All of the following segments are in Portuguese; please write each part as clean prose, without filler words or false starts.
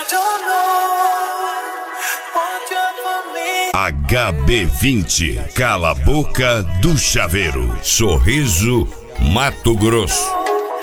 HB20, Cala a Boca do Chaveiro, Sorriso, Mato Grosso.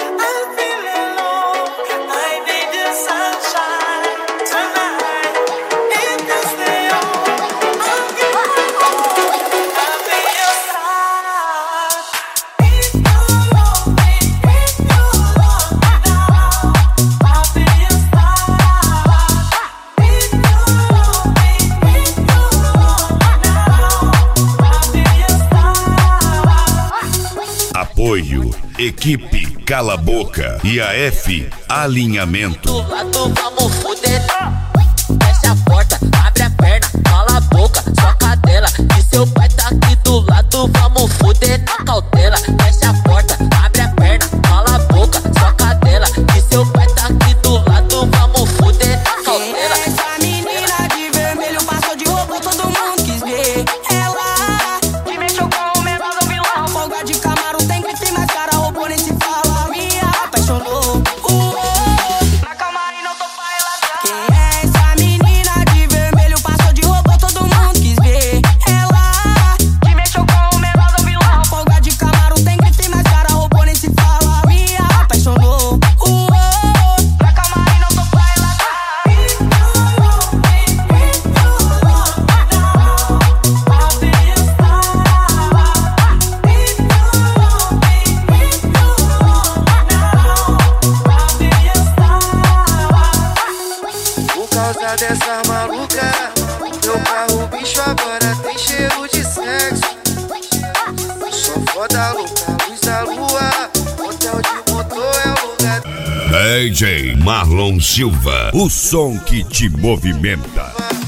Apoio, equipe Cala a Boca e a F Alinhamento. Do lado vamos fuder. Fecha a porta, abre a perna, cala a boca, sua cadela. E seu pai tá aqui do lado, vamos fuder na cautela. Fecha a porta, abre a perna, cala a boca, sua cadela. E seu pai tá aqui do lado, vamos fuder na cautela. Essa menina de vermelho passou de roubo, todo mundo quis ver. Ela que mexeu com o menor do vilão. Folga de Camaro tem grife, mas cara roubou nem se fala. Me apaixonou. Na calma e não tô pra relaxar. Quem é essa menina de vermelho passou de roubo, todo mundo quis ver. Ela que mexeu com o menor do vilão. Folga de Camaro tem grife, mas cara roubou nem se fala. Me apaixonou. Na calma e não tô pra relaxar. Por causa dessa maluca, meu carro bicho agora tem cheiro de sexo. Sou foda louca, luz da lua, hotel de motor é o lugar. DJ Marlon Silva, o som que te movimenta.